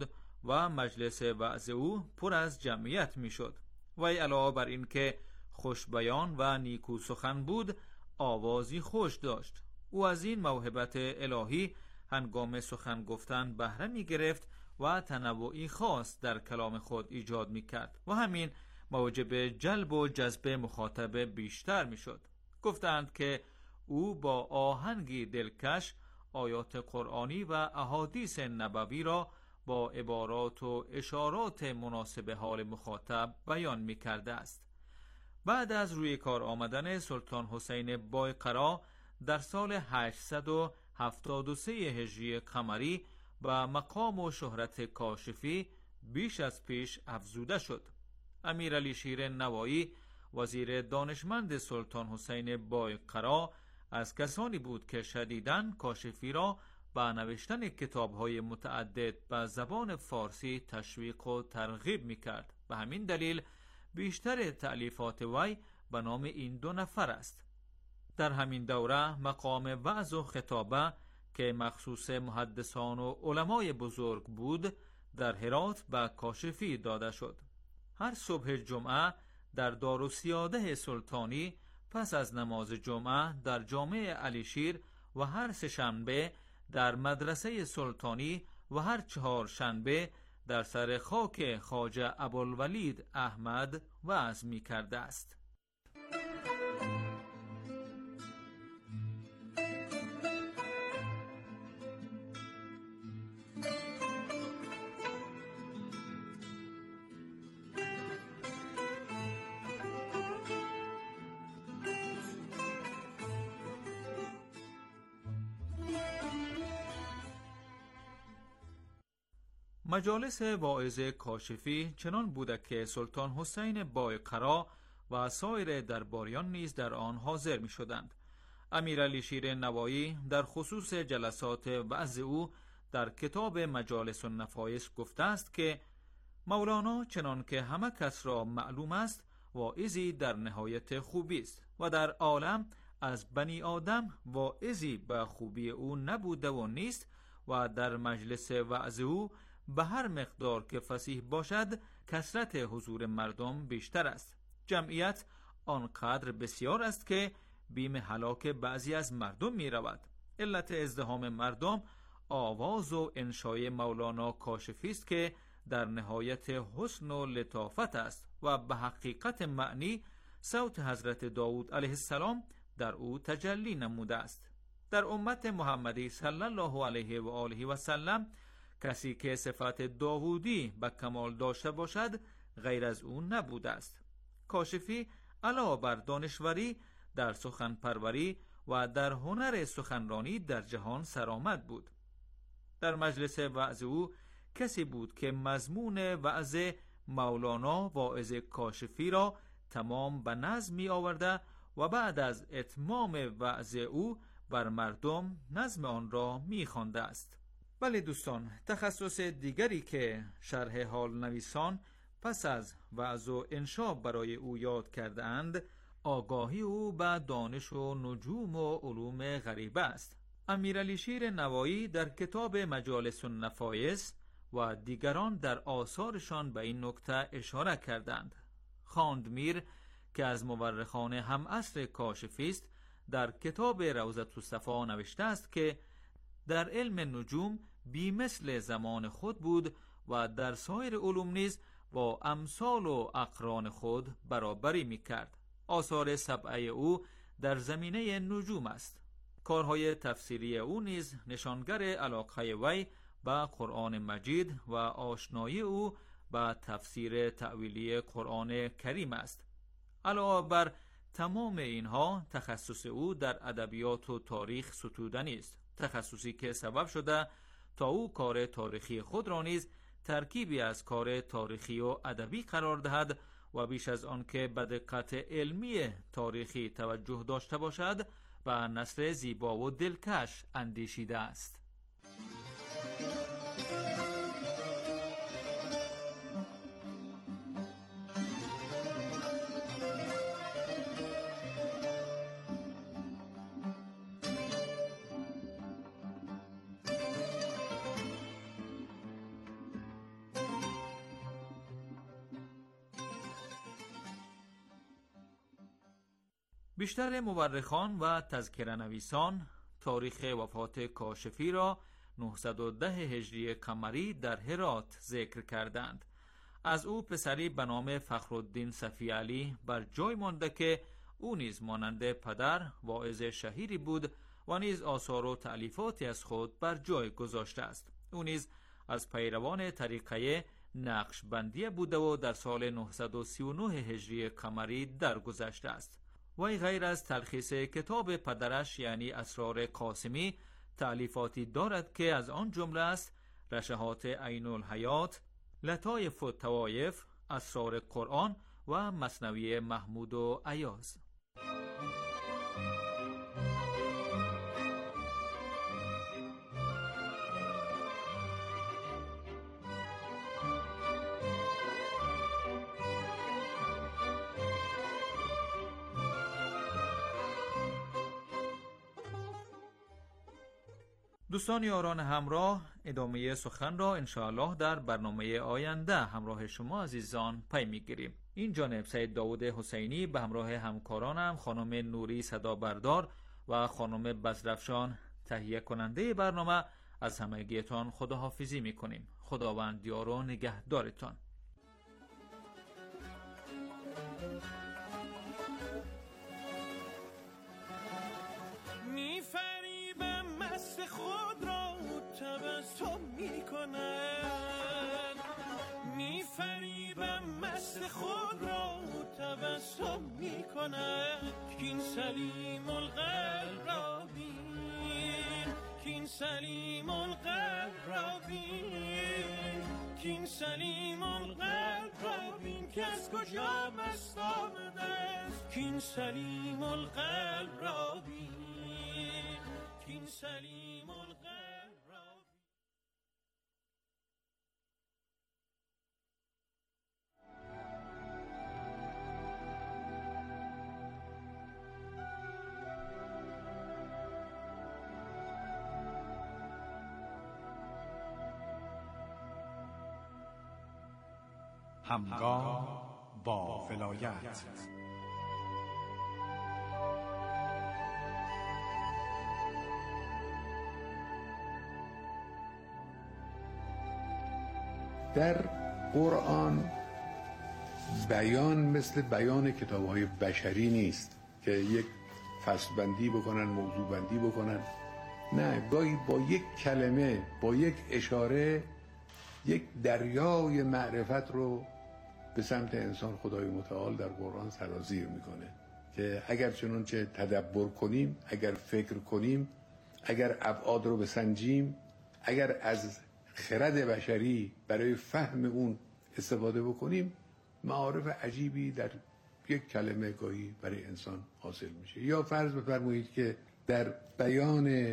و مجلس وعظ او پر از جمعیت میشد. وی علاوه بر این که خوش بیان و نیکو سخن بود، آوازی خوش داشت. او از این موهبت الهی هنگام سخن گفتن بهره می گرفت و تنوعی خاص در کلام خود ایجاد می کرد و همین موجب جلب و جذب مخاطب بیشتر می شد. گفتند که او با آهنگی دلکش آیات قرآنی و احادیث نبوی را با عبارات و اشارات مناسب حال مخاطب بیان می کرده است. بعد از روی کار آمدن سلطان حسین بایقرا در سال 873 هجری قمری و مقام و شهرت کاشفی بیش از پیش افزوده شد. امیرعلی شیر نوایی وزیر دانشمند سلطان حسین بایقرا از کسانی بود که شدیداً کاشفی را با نوشتن کتاب‌های متعدد به زبان فارسی تشویق و ترغیب می‌کرد. به همین دلیل بیشتر تألیفات وی به نام این دو نفر است. در همین دوره مقام وعظ و خطابه که مخصوص محدثان و علمای بزرگ بود در هرات به کاشفی داده شد. هر صبح جمعه در دارالسیاده سلطانی پس از نماز جمعه در جامع علیشیر و هر سه شنبه در مدرسه سلطانی و هر چهار شنبه در سر خاک خواجه ابوالولید احمد وعظ می کرده است. مجالس واعظ کاشفی چنان بوده که سلطان حسین بایقرا و سایر درباریان نیز در آن حاضر می شدند. امیرعلی شیر نوایی در خصوص جلسات وعظ او در کتاب مجالس النفایس گفته است که مولانا چنان که همه کس را معلوم است واعظی در نهایت خوبی است و در عالم از بنی آدم واعظی به خوبی او نبوده و نیست و در مجلس وعظ او به هر مقدار که فصیح باشد کثرت حضور مردم بیشتر است. جمعیت آنقدر بسیار است که بیم هلاک بعضی از مردم می رود. علت ازدحام مردم آواز و انشای مولانا کاشفی است که در نهایت حسن و لطافت است و به حقیقت معنی صوت حضرت داود علیه السلام در او تجلی نموده است. در امت محمدی صلی الله علیه و آله و سلم کسی که صفت داوودی به کمال داشته باشد غیر از او نبوده است. کاشفی علاوه بر دانشوری در سخن پروری و در هنر سخنرانی در جهان سرآمد بود. در مجلس وعظ او کسی بود که مضمون وعظ مولانا واعظ کاشفی را تمام به نظم می آورده و بعد از اتمام وعظ او بر مردم نظم آن را می خوانده است. بله دوستان، تخصص دیگری که شرح حال نویسان پس از وعظ و انشا برای او یاد کرده اند آگاهی او به دانش و نجوم و علوم غریبه است. امیرعلی شیر نوایی در کتاب مجالس النفایس و دیگران در آثارشان به این نکته اشاره کردند. خواندمیر که از مورخان هم عصر کاشفی است در کتاب روضة الصفا نوشته است که در علم نجوم بی مثل زمان خود بود و در سایر علوم نیز با امثال و اقران خود برابری می کرد. آثار سبعه او در زمینه نجوم است. کارهای تفسیری او نیز نشانگر علاقه وی به قرآن مجید و آشنایی او با تفسیر تأویلی قرآن کریم است. علاوه بر تمام اینها تخصص او در ادبیات و تاریخ ستودنی است، تخصصی که سبب شده تا او کار تاریخی خود را نیز ترکیبی از کار تاریخی و ادبی قرار دهد و بیش از آن که به دقت علمی تاریخی توجه داشته باشد و نثر زیبا و دلکش اندیشیده است. بیشتر مورخان و تذکره‌نویسان تاریخ وفات کاشفی را 910 هجری قمری در هرات ذکر کردند. از او پسری به نام فخرالدین صفی علی بر جای مانده که او نیز مانند پدر واعظ شهیری بود و نیز آثار و تألیفاتی از خود بر جای گذاشته است. او نیز از پیروان طریقه نقشبندیه بوده و در سال 939 هجری قمری درگذشته است. وی غیر از تلخیص کتاب پدرش یعنی اسرار قاسمی تألیفاتی دارد که از آن جمله است رشحات عین الحیات، لطایف و طوایف، اسرار قرآن و مثنوی محمود و ایاز. دوستان یاران همراه، ادامه سخن را انشاءالله در برنامه آینده همراه شما عزیزان پی میگیریم. این جانب سید داود حسینی به همراه همکارانم خانم نوری صدابردار و خانم بزرفشان تهیه کننده برنامه از همگیتان خداحافظی میکنیم. خداوند یار و نگهدارتان. خود را تبسم می‌کند، می‌فریبم مست خود را تبسم می‌کند. کین سلیم القلب را بین، کین سلیم القلب را بین، کین سلیم القلب را بین که از کجا مست آمده است. کین سلیم القلب را بین، کین سلیم القلب را بین. همگام با ولایت. در قرآن بیان مثل بیان کتاب‌های بشری نیست که یک فصل بندی بکنن، موضوع بندی بکنن. نه، گاهی با یک کلمه، با یک اشاره، یک دریای معرفت رو به سمت انسان خدای متعال در قرآن سرازیر میکنه که اگر چنانچه تدبر کنیم، اگر فکر کنیم، اگر ابعاد رو بسنجیم، اگر از خرد بشری برای فهم اون استفاده بکنیم، معارف عجیبی در یک کلمه گاهی برای انسان حاصل میشه. یا فرض بفرمایید که در بیان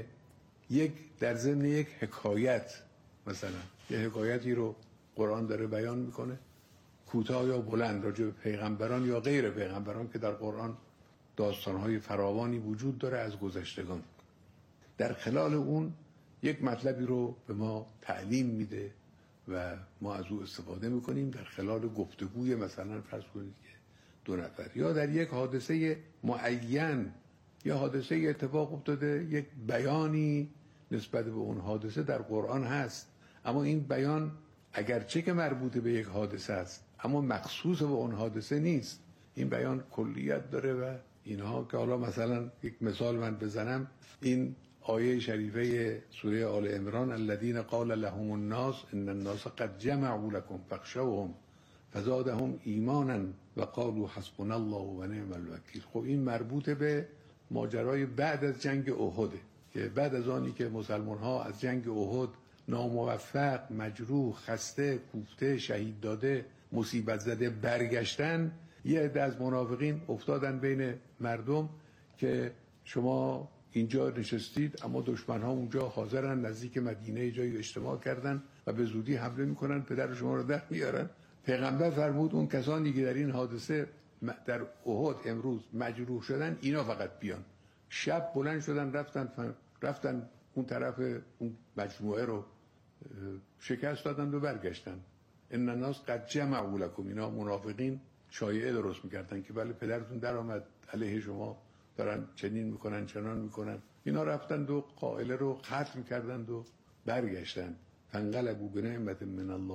در ضمن یک حکایت، مثلا یه حکایتی رو قرآن داره بیان میکنه، کوتاه یا بلند، راجع به پیغمبران یا غیر پیغمبران که در قرآن داستانهای فراوانی وجود داره از گذشتگان. در خلال اون یک مطلبی رو به ما تعلیم میده و ما از او استفاده میکنیم در خلال گفتگوی مثلا فرض کنید که دو نفر، یا در یک حادثه معین یا حادثه اتفاق افتاده، یک بیانی نسبت به اون حادثه در قرآن هست، اما این بیان اگرچه که مربوط به یک حادثه است اما مخصوص به اون حادثه نیست. این بیان کلیت داره و اینها که حالا مثلا یک مثال من بزنم، این آیه شریفه سوره آل عمران الذین قال لهم الناس ان الناس قد جمعوا لكم فاخشوهم فزادهم ایمانا و قالوا حسبنا الله و نعم الوکیل. خب این مربوط به ماجرای بعد از جنگ احده که بعد از آنی که مسلمان ها از جنگ احد ناموفق، مجروح، خسته، کوفته، شهید داده، مصیبت زده برگشتن، یه عده از منافقین افتادن بین مردم که شما اینجا نشستید اما دشمن ها اونجا حاضرن، نزدیک مدینه جایی اجتماع کردن و به زودی حمله میکنن، پدر شما رو در میارن. پیغمبر فرمود اون کسانی که در این حادثه در احد امروز مجروح شدن اینا فقط بیان. شب بلند شدن رفتن اون طرف اون مجموعه رو شکست دادن و برگشتن. ان الناس قد جمعوا لكم، اینا منافقین شایعه درست میکردن که بله پدرتون در آمد علیه شما دارن چنین میکنن چنان میکنن. اینا رفتند و قائله رو ختم کردند و برگشتند. فانقلبوا بنعمة من الله